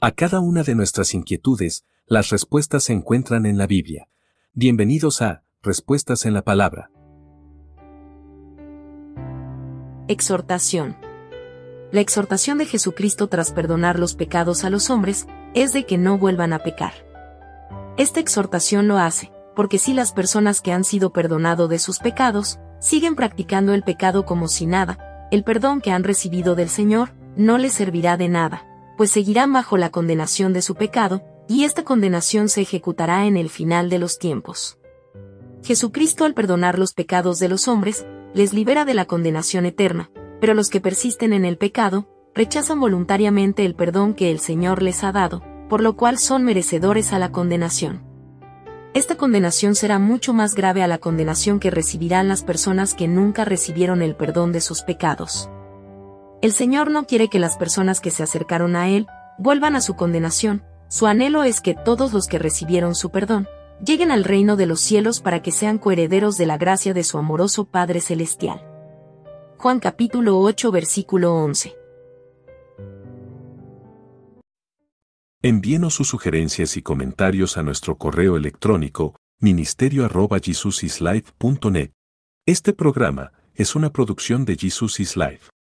A cada una de nuestras inquietudes, las respuestas se encuentran en la Biblia. Bienvenidos a Respuestas en la Palabra. Exhortación. La exhortación de Jesucristo tras perdonar los pecados a los hombres es de que no vuelvan a pecar. Esta exhortación lo hace, porque si las personas que han sido perdonado de sus pecados, siguen practicando el pecado como si nada, el perdón que han recibido del Señor no les servirá de nada, pues seguirán bajo la condenación de su pecado, y esta condenación se ejecutará en el final de los tiempos. Jesucristo, al perdonar los pecados de los hombres, les libera de la condenación eterna, pero los que persisten en el pecado, rechazan voluntariamente el perdón que el Señor les ha dado, por lo cual son merecedores a la condenación. Esta condenación será mucho más grave a la condenación que recibirán las personas que nunca recibieron el perdón de sus pecados. El Señor no quiere que las personas que se acercaron a Él vuelvan a su condenación. Su anhelo es que todos los que recibieron su perdón lleguen al reino de los cielos para que sean coherederos de la gracia de su amoroso Padre Celestial. Juan capítulo 8 versículo 11. Envíenos sus sugerencias y comentarios a nuestro correo electrónico ministerio@jesusislife.net. Este programa es una producción de Jesus is Life.